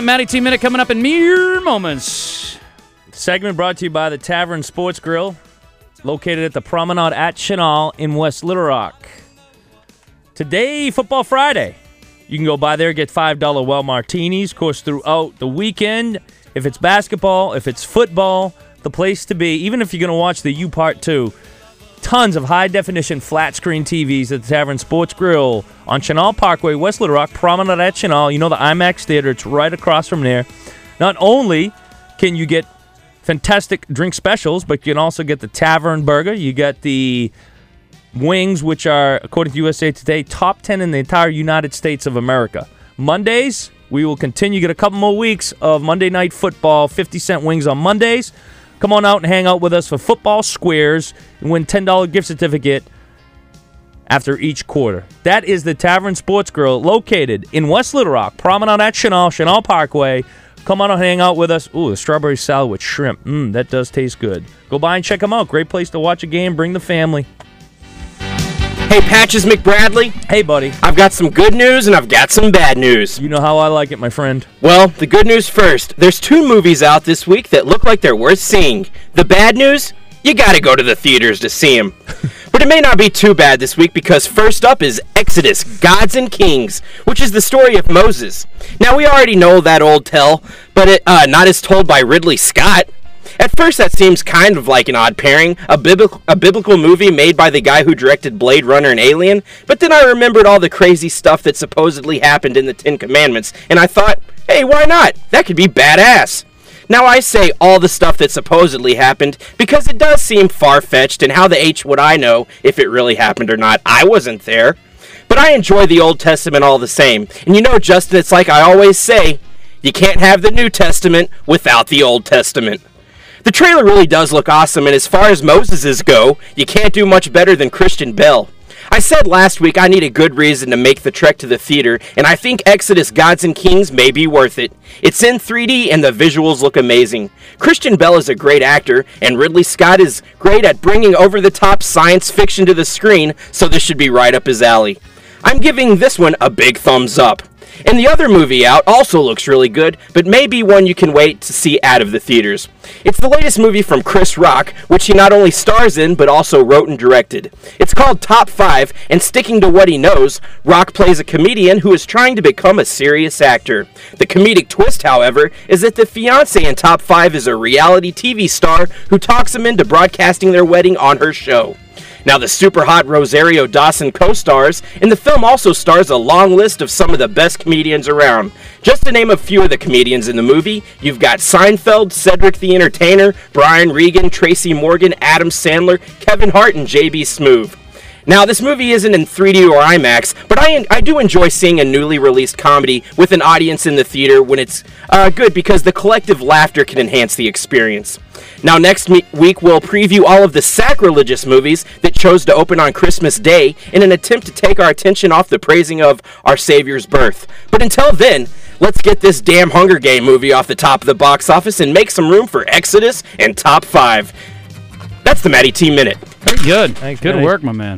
Matty T Minute coming up in mere moments. Segment brought to you by the Tavern Sports Grill, located at the Promenade at Chenal in West Little Rock. Today, Football Friday. You can go by there, get $5 well martinis. Of course, throughout the weekend, if it's basketball, if it's football, the place to be. Even if you're going to watch the U Part 2, tons of high-definition flat-screen TVs at the Tavern Sports Grill on Chenal Parkway, West Little Rock, Promenade at Chenal. You know the IMAX Theater. It's right across from there. Not only can you get fantastic drink specials, but you can also get the Tavern Burger. You get the wings, which are, according to USA Today, top 10 in the entire United States of America. Mondays, we will continue to get a couple more weeks of Monday Night Football, 50-cent wings on Mondays. Come on out and hang out with us for Football Squares and win $10 gift certificate after each quarter. That is the Tavern Sports Grill located in West Little Rock, Promenade at Chenal Parkway. Come on and hang out with us. Ooh, the strawberry salad with shrimp. That does taste good. Go by and check them out. Great place to watch a game. Bring the family. Hey, Patches McBradley. Hey, buddy. I've got some good news and I've got some bad news. You know how I like it, my friend. Well, the good news first. There's 2 movies out this week that look like they're worth seeing. The bad news? You gotta go to the theaters to see them. But it may not be too bad this week because first up is Exodus, Gods and Kings, which is the story of Moses. Now, we already know that old tale, but not as told by Ridley Scott. At first, that seems kind of like an odd pairing, a biblical movie made by the guy who directed Blade Runner and Alien, but then I remembered all the crazy stuff that supposedly happened in the Ten Commandments, and I thought, hey, why not? That could be badass. Now, I say all the stuff that supposedly happened because it does seem far-fetched, and how the H would I know if it really happened or not? I wasn't there. But I enjoy the Old Testament all the same. And you know, Justin, it's like I always say, you can't have the New Testament without the Old Testament. The trailer really does look awesome, and as far as Moses's go, you can't do much better than Christian Bale. I said last week I need a good reason to make the trek to the theater, and I think Exodus, Gods and Kings may be worth it. It's in 3D, and the visuals look amazing. Christian Bale is a great actor, and Ridley Scott is great at bringing over-the-top science fiction to the screen, so this should be right up his alley. I'm giving this one a big thumbs up. And the other movie out also looks really good, but may be one you can wait to see out of the theaters. It's the latest movie from Chris Rock, which he not only stars in, but also wrote and directed. It's called Top 5, and sticking to what he knows, Rock plays a comedian who is trying to become a serious actor. The comedic twist, however, is that the fiancé in Top 5 is a reality TV star who talks him into broadcasting their wedding on her show. Now, the super hot Rosario Dawson co-stars, and the film also stars a long list of some of the best comedians around. Just to name a few of the comedians in the movie, you've got Seinfeld, Cedric the Entertainer, Brian Regan, Tracy Morgan, Adam Sandler, Kevin Hart, and J.B. Smoove. Now, this movie isn't in 3D or IMAX, but I do enjoy seeing a newly released comedy with an audience in the theater when it's good because the collective laughter can enhance the experience. Now, next week, we'll preview all of the sacrilegious movies that chose to open on Christmas Day in an attempt to take our attention off the praising of our Savior's birth. But until then, let's get this damn Hunger Game movie off the top of the box office and make some room for Exodus and Top 5. That's the Matty T Minute. Very good. Thanks, Good Matty. work, my man.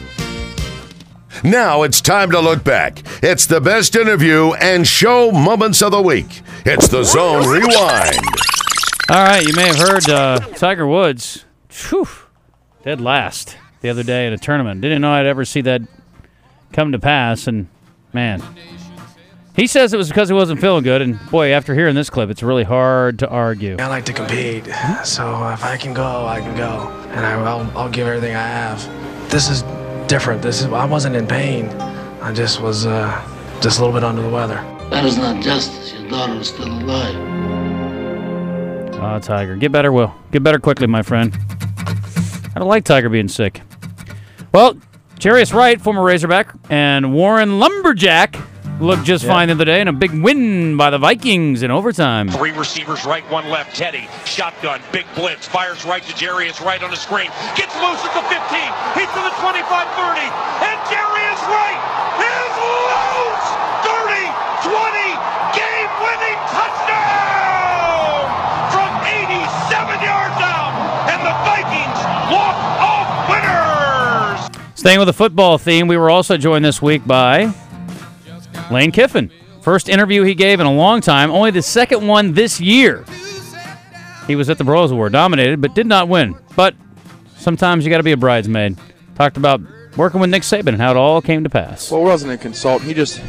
Now it's time to look back. It's the best interview and show moments of the week. It's the Zone Rewind. All right, you may have heard Tiger Woods, dead last the other day at a tournament. Didn't know I'd ever see that come to pass, and man, he says it was because he wasn't feeling good, and boy, after hearing this clip, it's really hard to argue. I like to compete, so if I can go, I can go, and I'll give everything I have. This is different. I wasn't in pain. I just was just a little bit under the weather. That is not justice. Your daughter is still alive. Oh, Tiger. Get better, Will. Get better quickly, my friend. I don't like Tiger being sick. Well, Jarius Wright, former Razorback, and Warren Lumberjack looked just fine the other day in a big win by the Vikings in overtime. 3 receivers, right, 1 left. Teddy, shotgun, big blitz, fires right to Jarius Wright on the screen. Gets loose at the 15. He's to the 25-30. And Jarius Wright is loose! 30-20, game-winning touchdown! From 87 yards out, and the Vikings walk off winners! Staying with the football theme, we were also joined this week by Lane Kiffin. First interview he gave in a long time, only the second one this year. He was at the Broyles Award, dominated, but did not win. But sometimes you got to be a bridesmaid. Talked about working with Nick Saban and how it all came to pass. Well, it wasn't a consultant. He just,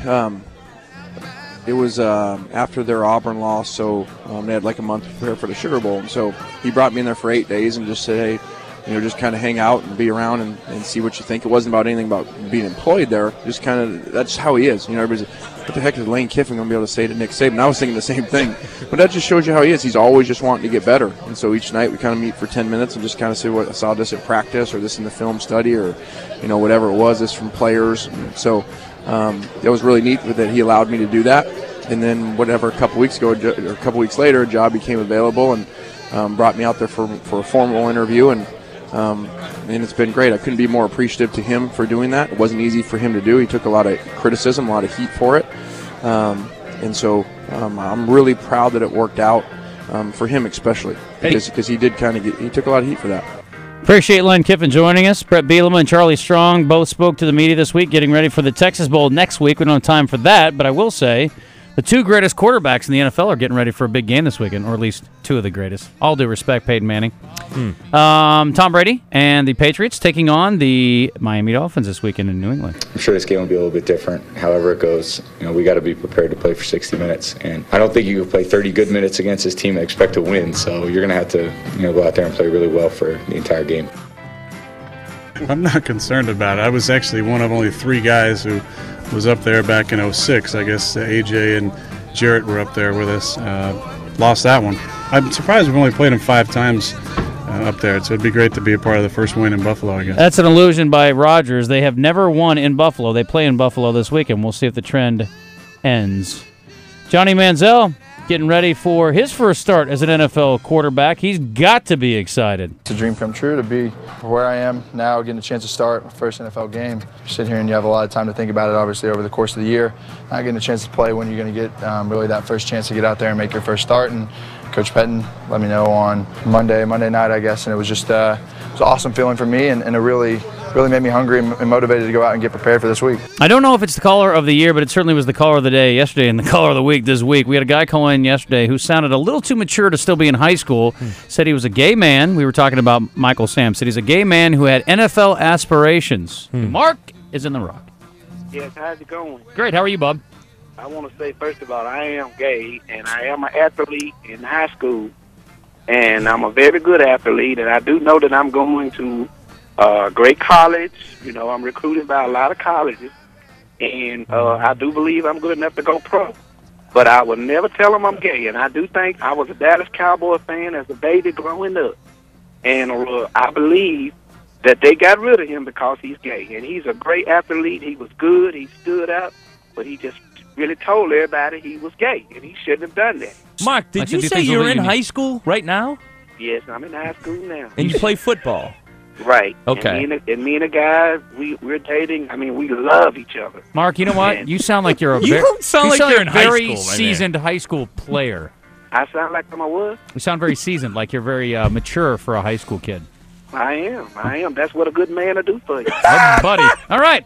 it was after their Auburn loss, so they had like a month to prepare for the Sugar Bowl. And so he brought me in there for 8 days and just said, hey, just kind of hang out and be around and see what you think. It wasn't about anything about being employed there. Just kind of, that's how he is. Everybody's like, what the heck is Lane Kiffin going to be able to say to Nick Saban? I was thinking the same thing. But that just shows you how he is. He's always just wanting to get better. And so each night we kind of meet for 10 minutes and just kind of say what I saw this at practice or this in the film study or, whatever it was, this from players. And so it was really neat that he allowed me to do that. And then a couple weeks later, a job became available and brought me out there for a formal interview. And it's been great. I couldn't be more appreciative to him for doing that. It wasn't easy for him to do. He took a lot of criticism, a lot of heat for it. And so I'm really proud that it worked out for him especially because he did he took a lot of heat for that. Appreciate Lane Kiffin joining us. Brett Bielema and Charlie Strong both spoke to the media this week, getting ready for the Texas Bowl next week. We don't have time for that, but I will say the two greatest quarterbacks in the NFL are getting ready for a big game this weekend, or at least two of the greatest. All due respect, Peyton Manning. Tom Brady and the Patriots taking on the Miami Dolphins this weekend in New England. I'm sure this game will be a little bit different. However it goes, we got to be prepared to play for 60 minutes. And I don't think you can play 30 good minutes against this team and expect to win. So you're going to have to go out there and play really well for the entire game. I'm not concerned about it. I was actually one of only 3 guys who was up there back in 2006. I guess AJ and Jarrett were up there with us. Lost that one. I'm surprised we've only played them 5 times up there, so it'd be great to be a part of the first win in Buffalo, I guess. That's an illusion by Rodgers. They have never won in Buffalo. They play in Buffalo this weekend. We'll see if the trend ends. Johnny Manziel getting ready for his first start as an NFL quarterback. He's got to be excited. It's a dream come true to be where I am now, getting a chance to start my first NFL game. You sit here and you have a lot of time to think about it, obviously, over the course of the year. Not getting a chance to play when you're going to get really that first chance to get out there and make your first start. And Coach Pettin let me know on Monday night, I guess, and it was just it was an awesome feeling for me, and it really made me hungry and motivated to go out and get prepared for this week. I don't know if it's the caller of the year, but it certainly was the caller of the day yesterday and the caller of the week this week. We had a guy call in yesterday who sounded a little too mature to still be in high school, said he was a gay man. We were talking about Michael Sam. Said he's a gay man who had NFL aspirations. Mark is in the Rock. Yes, how's it going? Great. How are you, bub? I want to say, first of all, I am gay, and I am an athlete in high school, and I'm a very good athlete, and I do know that I'm going to great college. I'm recruited by a lot of colleges, and I do believe I'm good enough to go pro. But I would never tell them I'm gay, and I do think I was a Dallas Cowboy fan as a baby growing up, and I believe that they got rid of him because he's gay, and he's a great athlete. He was good. He stood out, but he just really told everybody he was gay, and he shouldn't have done that. Mark, did you say you're in high school right now? Yes, I'm in high school now. And you play football? Right. Okay. And me and a guy, we're dating. I mean, we love each other. Mark, you know what? You sound like you're a you don't sound like you're in high very school, seasoned high school player. I sound like I'm a what? You sound very seasoned, like you're very mature for a high school kid. I am. That's what a good man will do for you. Oh, buddy. All right.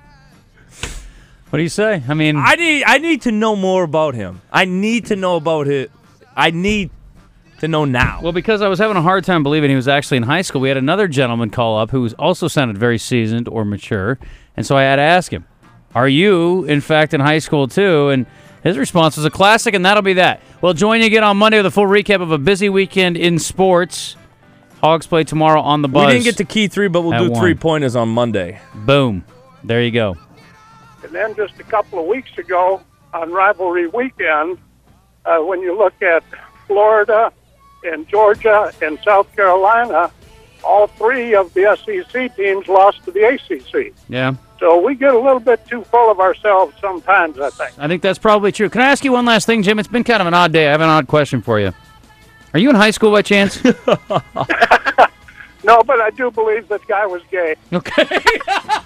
What do you say? I mean, I need to know more about him. I need to know about it. I need to know now. Well, because I was having a hard time believing he was actually in high school, we had another gentleman call up who also sounded very seasoned or mature, and so I had to ask him, are you, in fact, in high school too? And his response was a classic, and that'll be that. We'll join you again on Monday with a full recap of a busy weekend in sports. Hogs play tomorrow on the Buzz. We didn't get to key 3, but we'll do 3-pointers on Monday. Boom. There you go. And then just a couple of weeks ago on Rivalry Weekend, when you look at Florida and Georgia and South Carolina, all 3 of the SEC teams lost to the ACC. Yeah. So we get a little bit too full of ourselves sometimes, I think. I think that's probably true. Can I ask you one last thing, Jim? It's been kind of an odd day. I have an odd question for you. Are you in high school by chance? No, but I do believe that guy was gay. Okay.